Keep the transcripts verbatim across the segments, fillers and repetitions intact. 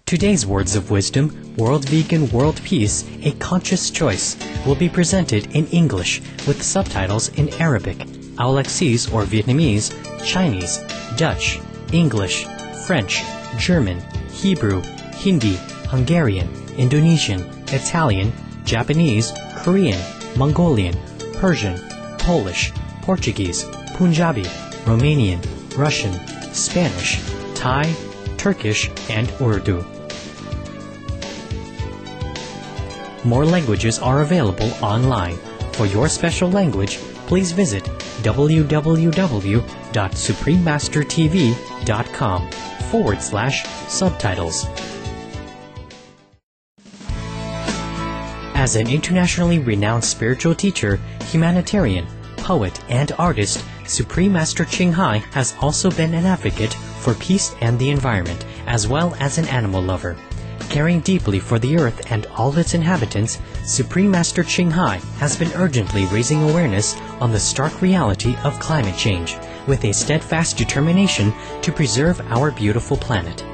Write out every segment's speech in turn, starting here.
Today's Words of Wisdom, World Vegan, World Peace, A Conscious Choice, will be presented in English with subtitles in Arabic, Aulacese or Vietnamese, Chinese, Dutch, English, French, German, Hebrew, Hindi, Hungarian, Indonesian, Italian, Japanese, Korean, Mongolian, Persian, Polish, Portuguese, Punjabi, Romanian, Russian, Spanish, Thai, Turkish, and Urdu. More languages are available online. For your special language, please visit www.suprememastertv.com forward slash subtitles. As an internationally renowned spiritual teacher, humanitarian, poet, and artist, Supreme Master Ching Hai has also been an advocate for peace and the environment, as well as an animal lover. Caring deeply for the earth and all its inhabitants, Supreme Master Ching Hai has been urgently raising awareness on the stark reality of climate change, with a steadfast determination to preserve our beautiful planet.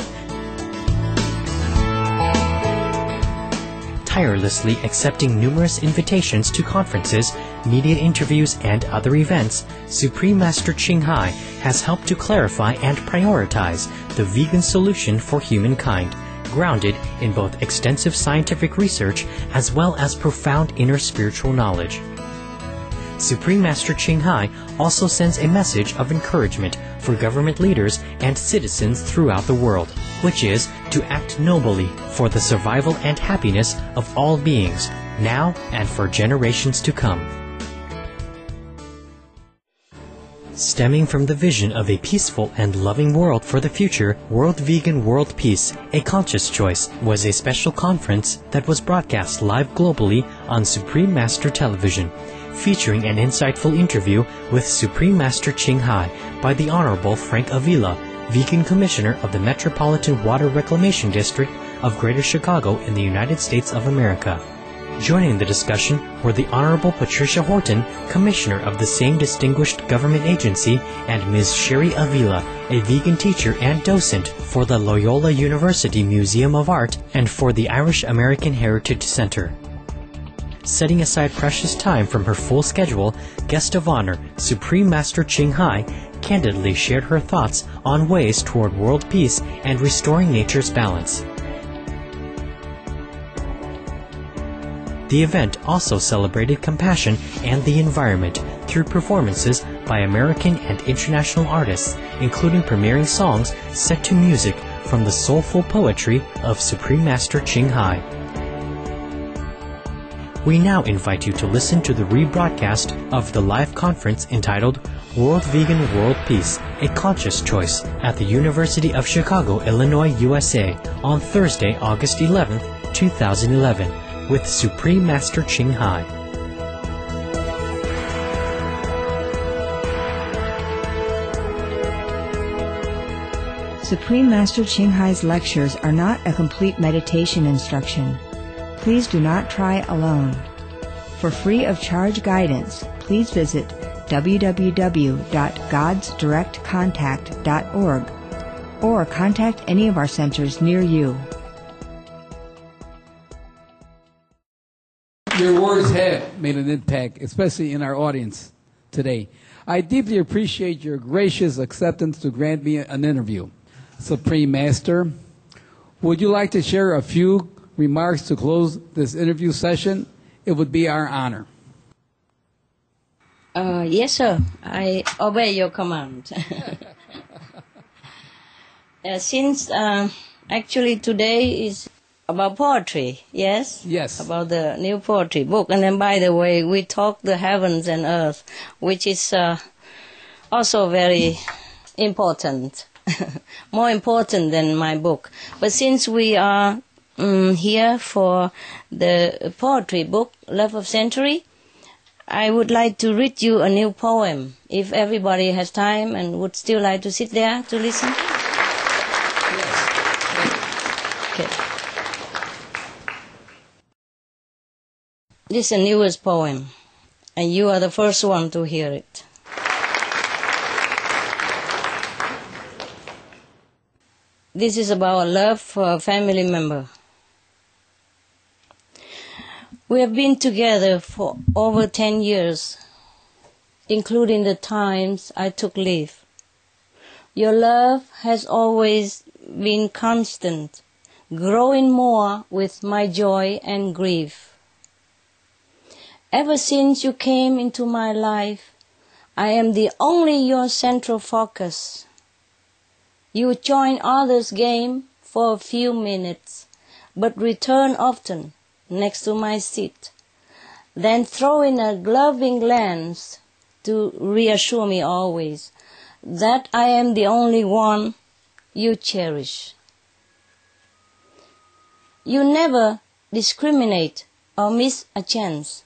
Tirelessly accepting numerous invitations to conferences, media interviews, and other events, Supreme Master Ching Hai has helped to clarify and prioritize the vegan solution for humankind, grounded in both extensive scientific research as well as profound inner spiritual knowledge. Supreme Master Ching Hai also sends a message of encouragement for government leaders and citizens throughout the world, which is to act nobly for the survival and happiness of all beings, now and for generations to come. Stemming from the vision of a peaceful and loving world for the future, World Vegan, World Peace, A Conscious Choice was a special conference that was broadcast live globally on Supreme Master Television, featuring an insightful interview with Supreme Master Ching Hai by the Honorable Frank Avila, Vegan Commissioner of the Metropolitan Water Reclamation District of Greater Chicago in the United States of America. Joining the discussion were the Honorable Patricia Horton, Commissioner of the same distinguished government agency, and Miz Sherry Avila, a vegan teacher and docent for the Loyola University Museum of Art and for the Irish American Heritage Center. Setting aside precious time from her full schedule, Guest of Honor, Supreme Master Ching Hai, candidly shared her thoughts on ways toward world peace and restoring nature's balance. The event also celebrated compassion and the environment through performances by American and international artists, including premiering songs set to music from the soulful poetry of Supreme Master Ching Hai. We now invite you to listen to the rebroadcast of the live conference entitled World Vegan, World Peace, A Conscious Choice at the University of Chicago, Illinois, U S A on Thursday, August eleventh, two thousand eleven, with Supreme Master Ching Hai. Supreme Master Ching Hai's lectures are not a complete meditation instruction. Please do not try alone. For free of charge guidance, please visit w w w dot gods direct contact dot org or contact any of our centers near you. Your words have made an impact, especially in our audience today. I deeply appreciate your gracious acceptance to grant me an interview. Supreme Master, would you like to share a few remarks to close this interview session? It would be our honor. Uh, yes, sir. I obey your command. uh, since uh, actually today is about poetry, yes? Yes. About the new poetry book. And then, by the way, we talk the heavens and earth, which is uh, also very important, more important than my book. But since we are um, here for the poetry book, Love of Century, I would like to read you a new poem, if everybody has time and would still like to sit there to listen. Okay. This is the newest poem, and you are the first one to hear it. this is about love for a family member. We have been together for over ten years, including the times I took leave. Your love has always been constant, growing more with my joy and grief. Ever since you came into my life, I am the only your central focus. You join others' game for a few minutes, but return often next to my seat, then throw in a loving glance to reassure me always that I am the only one you cherish. You never discriminate or miss a chance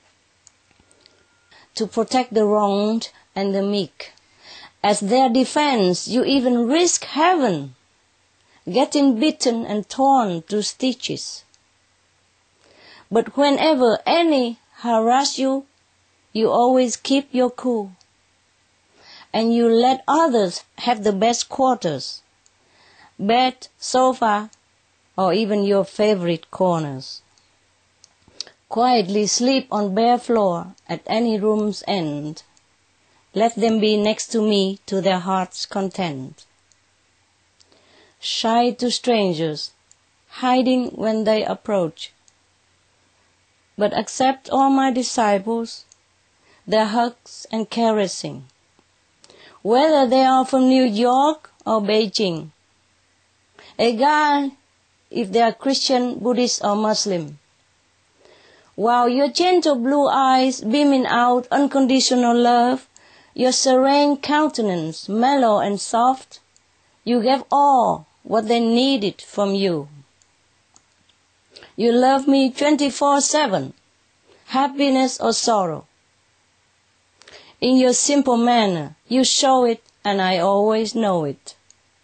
to protect the wronged and the meek. As their defense, you even risk heaven, getting bitten and torn to stitches. But whenever any harass you, you always keep your cool, and you let others have the best quarters, bed, sofa, or even your favorite corners. Quietly sleep on bare floor at any room's end. Let them be next to me to their heart's content. Shy to strangers, hiding when they approach, but accept all my disciples, their hugs and caressing, whether they are from New York or Beijing, egal if they are Christian, Buddhist or Muslim. While your gentle blue eyes beaming out unconditional love, your serene countenance mellow and soft, you gave all what they needed from you. You love me twenty-four seven, happiness or sorrow. In your simple manner, you show it, and I always know it.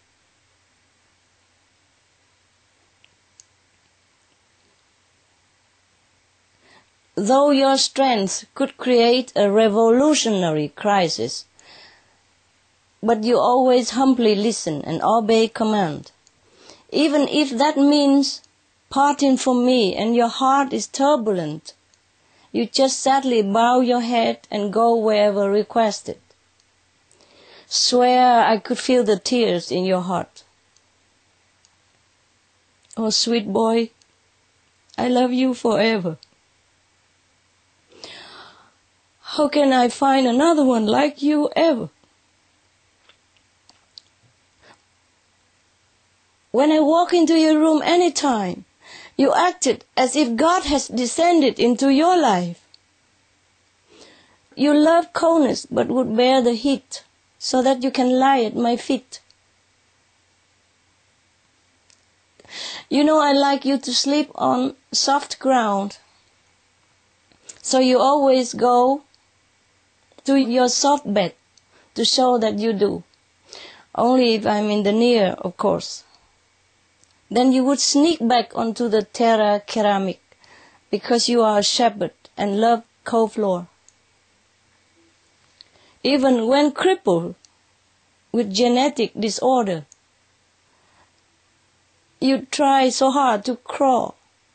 Though your strength could create a revolutionary crisis, but you always humbly listen and obey command. Even if that means parting from me and your heart is turbulent, you just sadly bow your head and go wherever requested. Swear I could feel the tears in your heart. Oh, sweet boy, I love you forever. How can I find another one like you ever? When I walk into your room any time, you acted as if God has descended into your life. You love coldness but would bear the heat so that you can lie at my feet. You know I like you to sleep on soft ground, so you always go to your soft bed to show that you do. Only if I'm in the near, of course. Then you would sneak back onto the terra ceramic because you are a shepherd and love cold floor. Even when crippled with genetic disorder, you try so hard to crawl,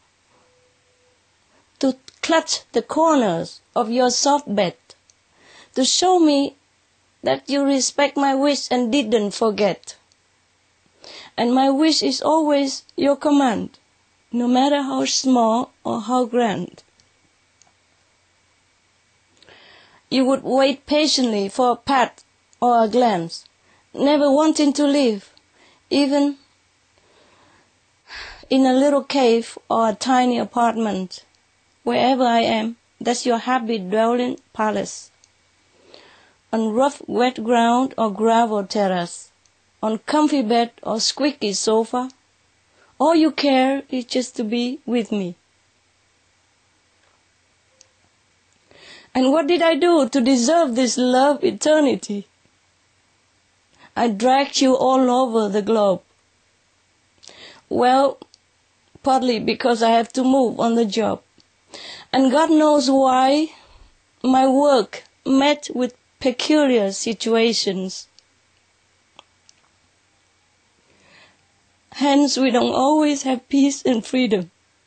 to clutch the corners of your soft bed, to show me that you respect my wish and didn't forget. And my wish is always your command, no matter how small or how grand. You would wait patiently for a pat or a glance, never wanting to leave, even in a little cave or a tiny apartment. Wherever I am, that's your happy dwelling palace. On rough wet ground or gravel terrace, on comfy bed or squeaky sofa, all you care is just to be with me. And what did I do to deserve this love eternity? I dragged you all over the globe. Well, partly because I have to move on the job. And God knows why my work met with peculiar situations. Hence, we don't always have peace and freedom.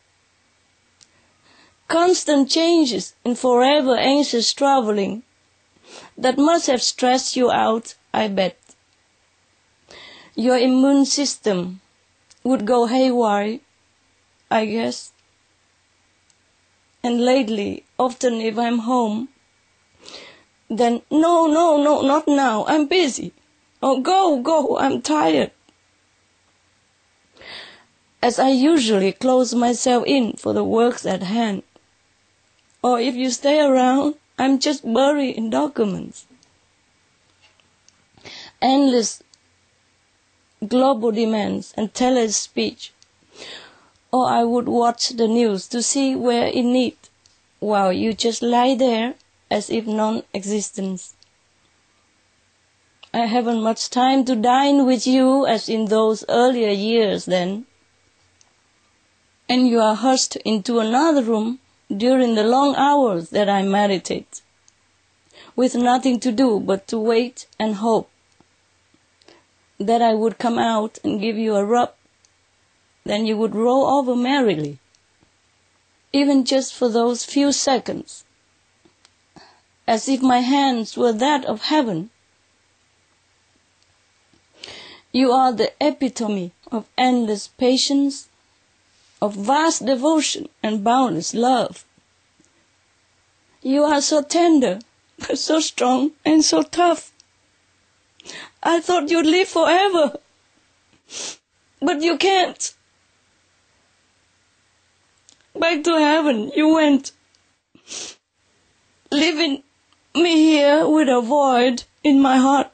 Constant changes and forever anxious traveling. That must have stressed you out, I bet. Your immune system would go haywire, I guess. And lately, often if I'm home, then, no, no, no, not now, I'm busy. Oh, go, go, I'm tired. As I usually close myself in for the works at hand. Or if you stay around, I'm just buried in documents. Endless global demands and tele-speech. Or I would watch the news to see where in need, while you just lie there as if non-existence. I haven't much time to dine with you as in those earlier years then. And you are hushed into another room during the long hours that I meditate, with nothing to do but to wait and hope that I would come out and give you a rub. Then you would roll over merrily, even just for those few seconds, as if my hands were that of heaven. You are the epitome of endless patience, of vast devotion and boundless love. You are so tender, but so strong and so tough. I thought you'd live forever, but you can't. Back to heaven you went, leaving me here with a void in my heart.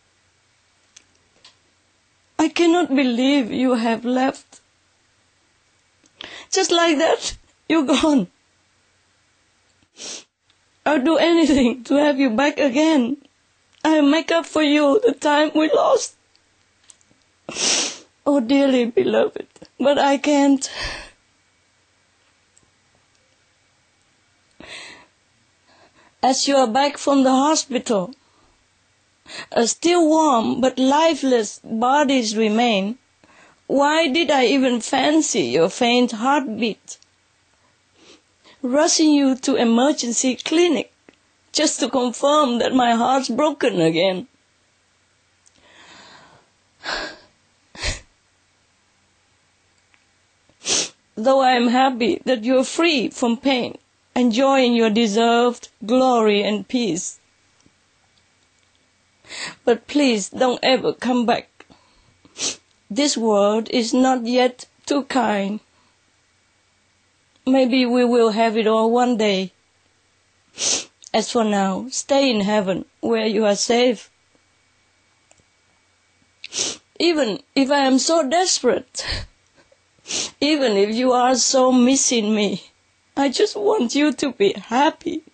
I cannot believe you have left. Just like that, you're gone. I'll do anything to have you back again. I'll make up for you the time we lost. Oh, dearly beloved, but I can't. As you are back from the hospital, a still warm but lifeless bodies remain. Why did I even fancy your faint heartbeat? Rushing you to emergency clinic just to confirm that my heart's broken again. Though I am happy that you are free from pain, enjoying your deserved glory and peace. But please don't ever come back. This world is not yet too kind. Maybe we will have it all one day. As for now, stay in heaven where you are safe. Even if I am so desperate, even if you are so missing me, I just want you to be happy.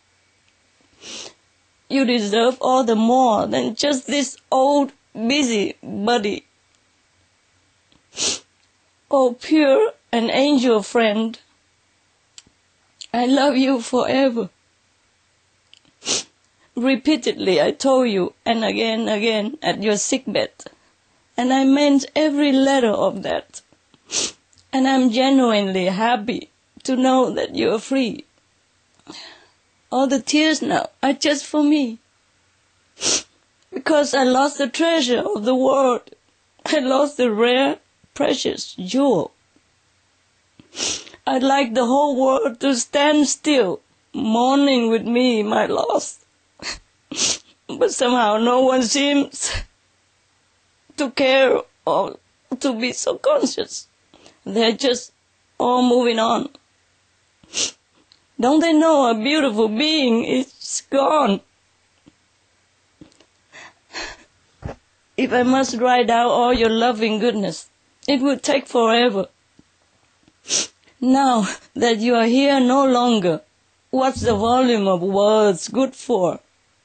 You deserve all the more than just this old busy body. Oh, pure and angel friend, I love you forever. Repeatedly I told you, and again, again, at your sickbed, and I meant every letter of that. And I'm genuinely happy to know that you are free. All the tears now are just for me. Because I lost the treasure of the world. I lost the rare, precious jewel. I'd like the whole world to stand still, mourning with me my loss. But somehow no one seems to care or to be so conscious. They're just all moving on. Don't they know a beautiful being is gone? If I must write out all your loving goodness, it would take forever. Now that you are here no longer, what's the volume of words good for?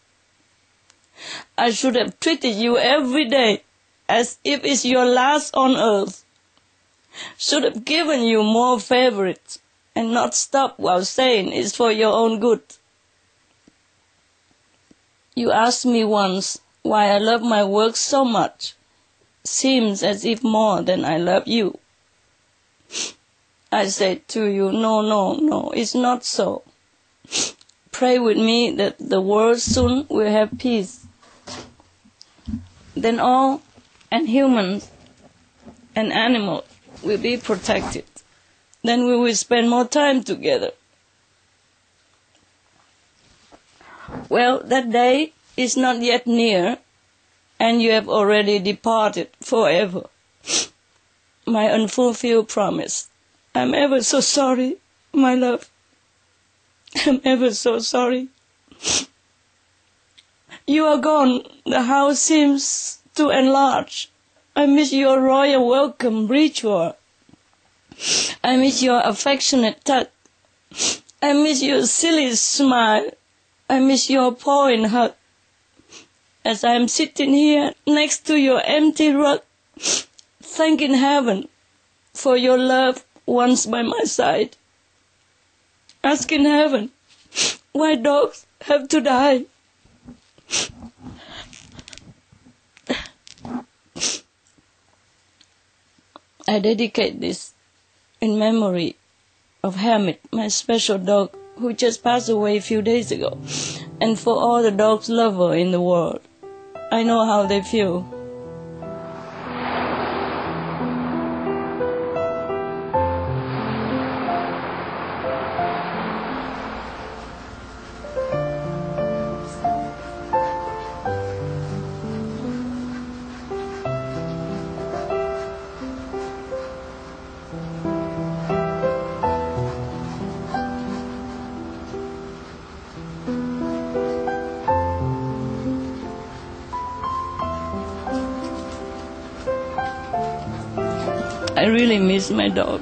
I should have treated you every day as if it's your last on earth. Should have given you more favorites and not stop while saying it's for your own good. You asked me once why I love my work so much. seems as if more than I love you. I said to you, no, no, no, it's not so. Pray with me that the world soon will have peace. Then all, and humans and animals, will be protected. Then we will spend more time together. Well, that day is not yet near, and you have already departed forever. My unfulfilled promise. I'm ever so sorry, my love. I'm ever so sorry. You are gone. The house seems to enlarge. I miss your royal welcome ritual. I miss your affectionate touch. I miss your silly smile. I miss your pawing hug. As I am sitting here next to your empty rug, thanking heaven for your love once by my side, asking heaven why dogs have to die. I dedicate this in memory of Hamid, my special dog, who just passed away a few days ago, and for all the dogs lovers in the world. I know how they feel. I really miss my dog.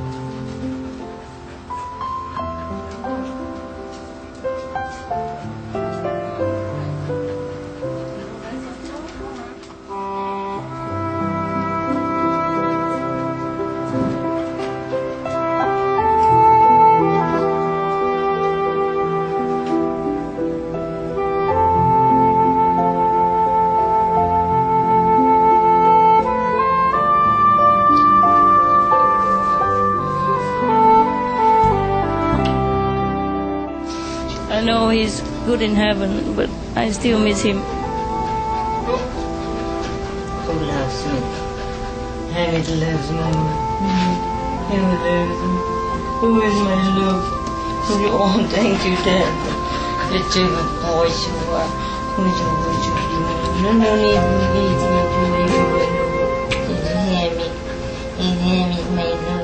I know he's good in heaven, but I still miss him. Who loves me? Hamid loves Mama. Who loves me? Who is my love? Oh, thank you, Dad. The two boys who are. Who's your would you do? No, no need to leave me to make you know. It's Hamid. It's Hamid, my love.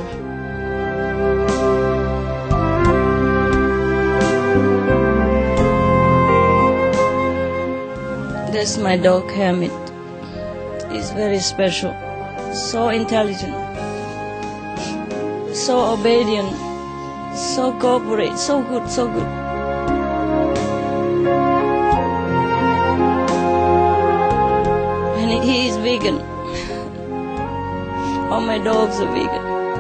That's my dog Hamid. He's very special, so intelligent, so obedient, so cooperate, so good, so good. And he is vegan. All my dogs are vegan.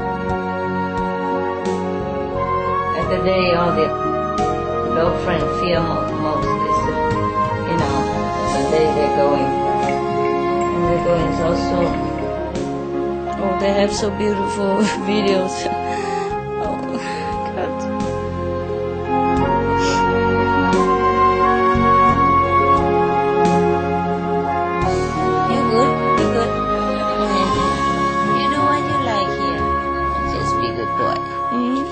And the day all the dog friends fear mo- most is, uh, you know, the day they're going. And they're going so soon. Oh, they have so beautiful videos. Oh, God. You good? You good? You do what you like here. Just be a good boy. Mhm.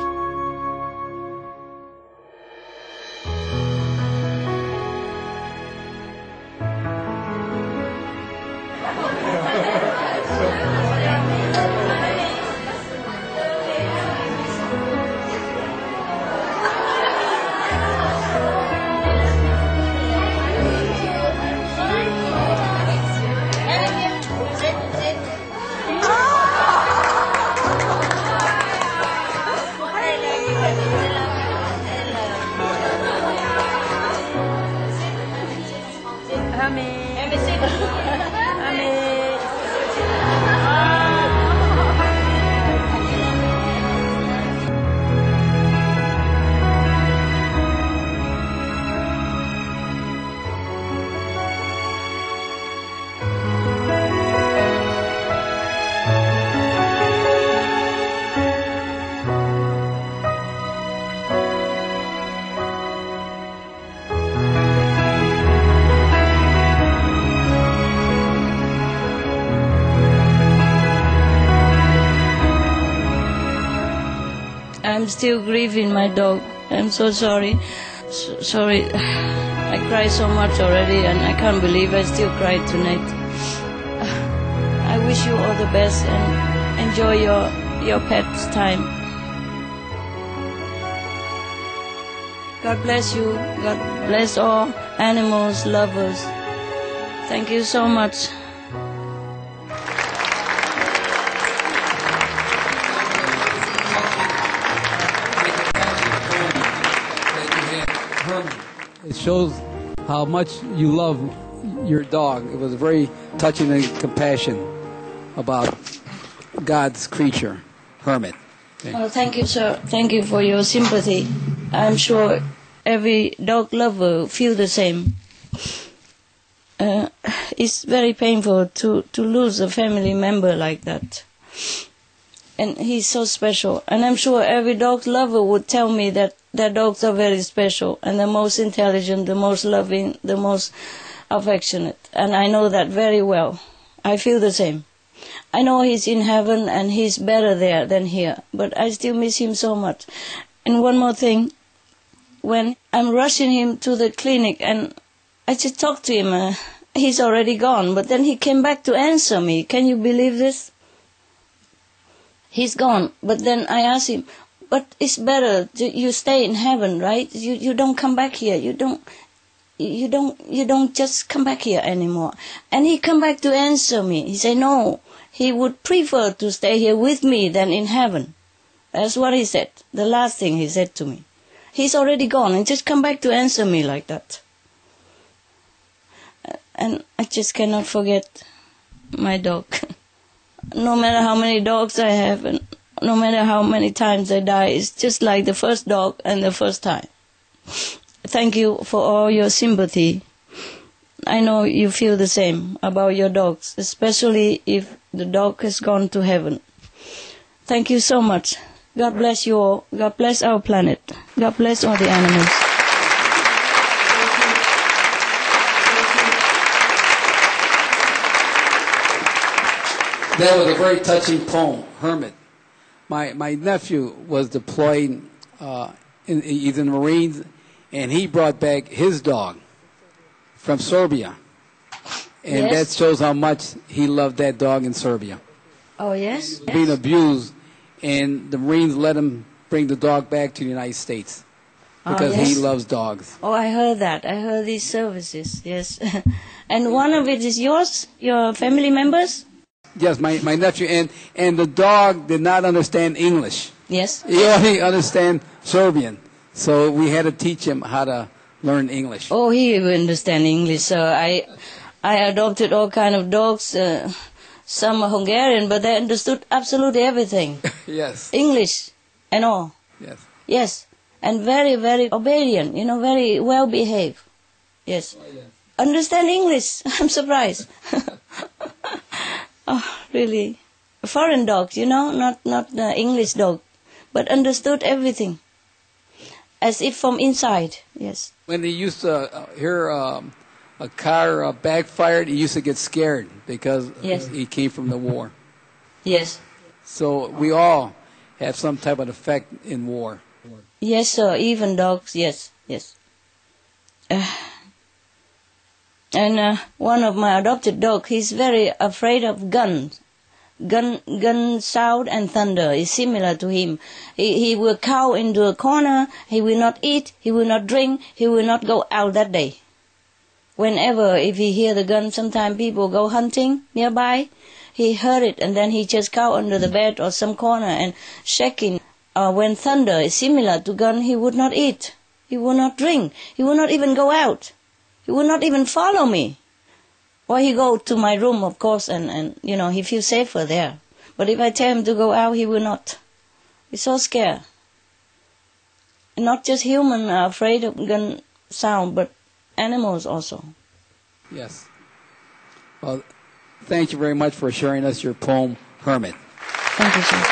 I'm still grieving my dog. I'm so sorry. So, sorry. I cried so much already, and I can't believe I still cried tonight. I wish you all the best and enjoy your, your pet's time. God bless you. God bless all animals, lovers. Thank you so much. It shows how much you love your dog. It was very touching and compassion about God's creature, Hermit. Okay. Oh, thank you, sir. Thank you for your sympathy. I'm sure every dog lover feel the same. Uh, it's very painful to, to lose a family member like that. And he's so special. And I'm sure every dog lover would tell me that their dogs are very special and the most intelligent, the most loving, the most affectionate. And I know that very well. I feel the same. I know he's in heaven and he's better there than here, but I still miss him so much. And one more thing, when I'm rushing him to the clinic and I just talked to him, uh, he's already gone, but then he came back to answer me. Can you believe this? He's gone, but then I asked him, but it's better to, you stay in heaven, right? You you don't come back here. You don't you don't you don't just come back here anymore. And he come back to answer me. He said no, he would prefer to stay here with me than in heaven. That's what he said. The last thing he said to me. He's already gone and just come back to answer me like that. And I just cannot forget my dog. No matter how many dogs I have and no matter how many times I die, it's just like the first dog and the first time. Thank you for all your sympathy. I know you feel the same about your dogs, especially if the dog has gone to heaven. Thank you so much. God bless you all. God bless our planet. God bless all the animals. That was a very touching poem, Hermit. My my nephew was deployed uh, in, he's in the Marines, and he brought back his dog from Serbia. And Yes. that shows how much he loved that dog in Serbia. Oh, yes? Being abused, and the Marines let him bring the dog back to the United States because Oh, yes. he loves dogs. Oh, I heard that. I heard these services, yes. And one of it is yours, your family members? Yes, my, my nephew, and, and the dog did not understand English. Yes. He only understand Serbian. So we had to teach him how to learn English. Oh, he will understand English. So I, I adopted all kind of dogs. Uh, some are Hungarian, but they understood absolutely everything. Yes. English and all. Yes. Yes. And very, very obedient. You know, very well behaved. Yes. Oh, yes. Understand English. I'm surprised. Oh, really. Foreign dogs, you know, not not the English dog, but understood everything, as if from inside. Yes. When he used to uh, hear um, a car uh, backfired, he used to get scared because Yes. he came from the war. Yes. So we all have some type of effect in war. Yes, sir. Even dogs. Yes. Yes. Uh, and uh, one of my adopted dog, he's very afraid of guns. Gun, gun sound and thunder is similar to him. He, he will cower into a corner. He will not eat. He will not drink. He will not go out that day. Whenever, if he hear the gun, sometimes people go hunting nearby. He heard it and then he just cower under the bed or some corner and shaking. Uh, when thunder is similar to gun, he would not eat. He would not drink. He would not even go out. He would not even follow me. Or he go to my room, of course, and, and you know, he feels safer there. But if I tell him to go out, he will not. He's so scared. And not just human are afraid of gun sound, but animals also. Yes. Well, thank you very much for sharing us your poem, Hermit. Thank you, sir.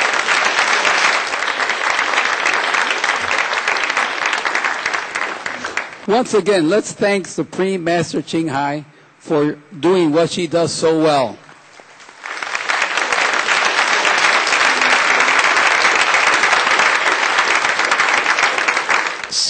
Once again, let's thank Supreme Master Ching Hai for doing what she does so well.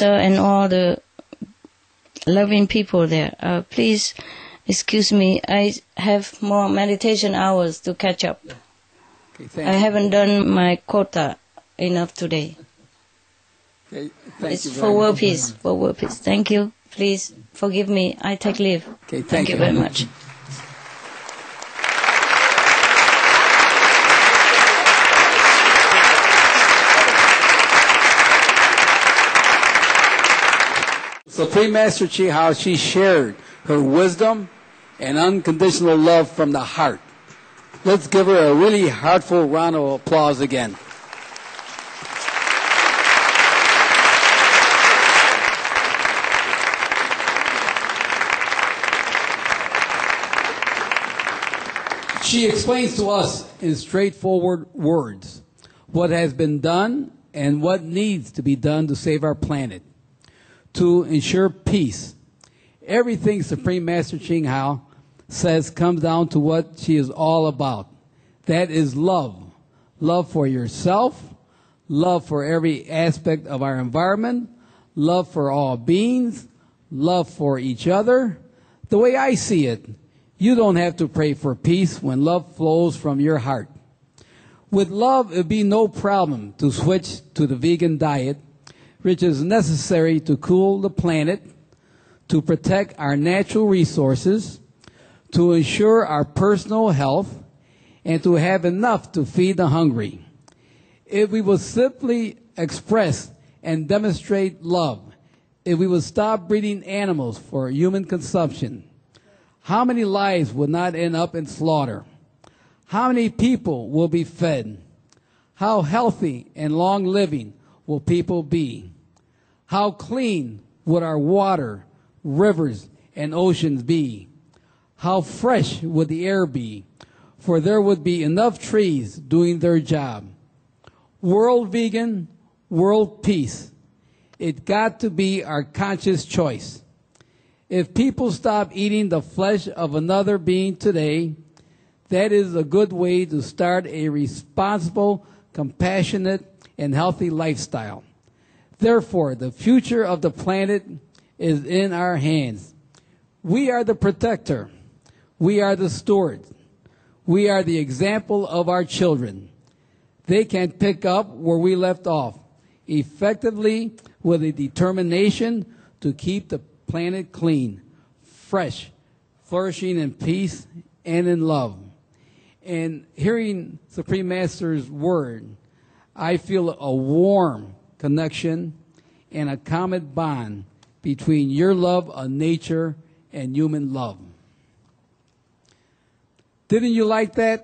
professor and all the loving people there. Uh, please excuse me. I have more meditation hours to catch up. Okay, thank I you. haven't done my quota enough today. Okay, thank It's you very for world much. peace. For world peace. Thank you. Please forgive me. I take leave. Okay, thank, thank you you. very much. Supreme Master Chi, how she shared her wisdom and unconditional love from the heart. Let's give her a really heartful round of applause again. She explains to us in straightforward words what has been done and what needs to be done to save our planet, to ensure peace. Everything Supreme Master Ching Hao says comes down to what she is all about. That is love. Love for yourself, love for every aspect of our environment, love for all beings, love for each other. The way I see it, you don't have to pray for peace when love flows from your heart. With love, it would be no problem to switch to the vegan diet, which is necessary to cool the planet, to protect our natural resources, to ensure our personal health, and to have enough to feed the hungry. If we will simply express and demonstrate love, if we will stop breeding animals for human consumption, how many lives would not end up in slaughter? How many people will be fed? How healthy and long living will people be? How clean would our water, rivers, and oceans be? How fresh would the air be? For there would be enough trees doing their job. World vegan, world peace. It got to be our conscious choice. If people stop eating the flesh of another being today, that is a good way to start a responsible, compassionate, and healthy lifestyle. Therefore, the future of the planet is in our hands. We are the protector. We are the steward. We are the example of our children. They can pick up where we left off, effectively with a determination to keep the planet clean, fresh, flourishing in peace and in love. And hearing Supreme Master's word, I feel a warm connection and a common bond between your love of nature and human love. Didn't you like that?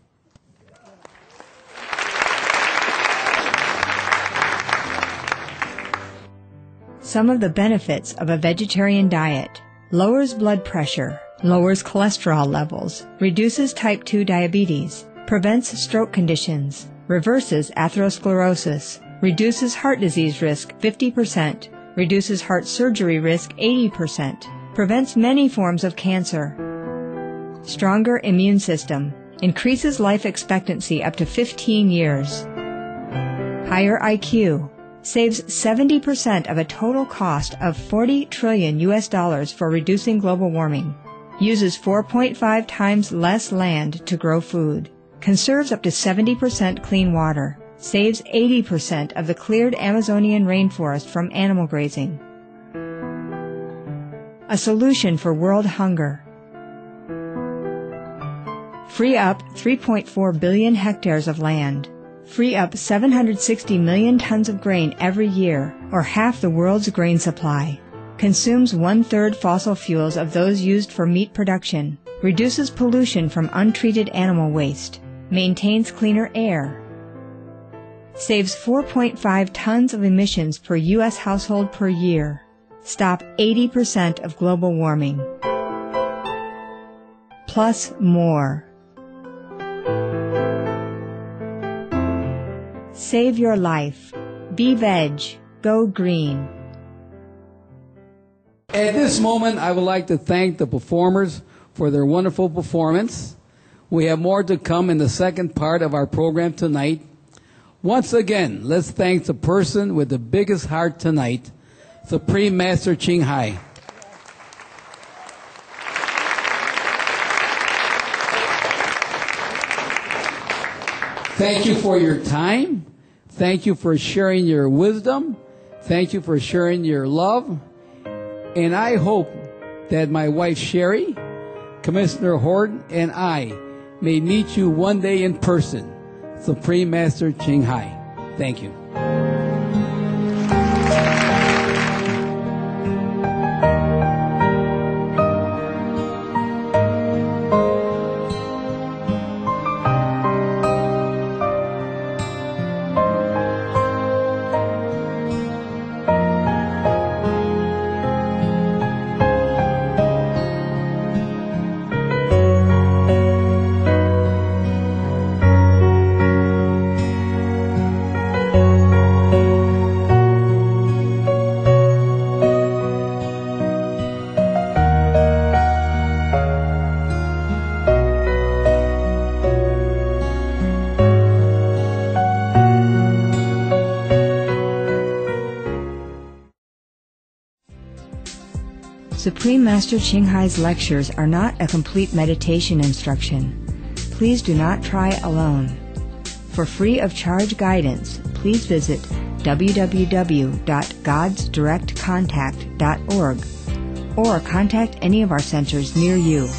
Some of the benefits of a vegetarian diet: lowers blood pressure, lowers cholesterol levels, reduces type two diabetes, prevents stroke conditions, reverses atherosclerosis, reduces heart disease risk fifty percent, reduces heart surgery risk eighty percent, prevents many forms of cancer. Stronger immune system, increases life expectancy up to fifteen years. Higher I Q, saves seventy percent of a total cost of forty trillion U S dollars for reducing global warming. Uses four point five times less land to grow food. Conserves up to seventy percent clean water. Saves eighty percent of the cleared Amazonian rainforest from animal grazing. A solution for world hunger. Free up three point four billion hectares of land. Free up seven hundred sixty million tons of grain every year, or half the world's grain supply. Consumes one-third fossil fuels of those used for meat production. Reduces pollution from untreated animal waste. Maintains cleaner air. Saves four point five tons of emissions per U S household per year. Stop eighty percent of global warming. Plus more. Save your life. Be veg. Go green. At this moment, I would like to thank the performers for their wonderful performance. We have more to come in the second part of our program tonight. Once again, let's thank the person with the biggest heart tonight, Supreme Master Ching Hai. Thank you for your time. Thank you for sharing your wisdom. Thank you for sharing your love. And I hope that my wife Sherry, Commissioner Horton, and I may meet you one day in person. Supreme Master Ching Hai. Thank you. Supreme Master Ching Hai's lectures are not a complete meditation instruction. Please do not try alone. For free of charge guidance, please visit w w w dot gods direct contact dot org or contact any of our centers near you.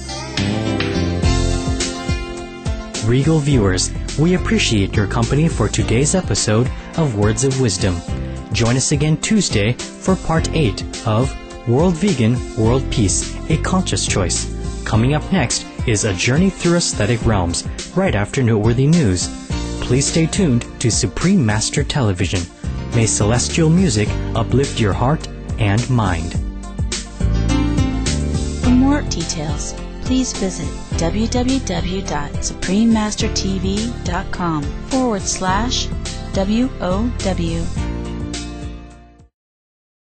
Regal viewers, we appreciate your company for today's episode of Words of Wisdom. Join us again Tuesday for Part eight of World Vegan, World Peace, A Conscious Choice. Coming up next is A Journey Through Aesthetic Realms, right after Noteworthy News. Please stay tuned to Supreme Master Television. May celestial music uplift your heart and mind. For more details, please visit w w w dot supreme master t v dot com forward slash W O W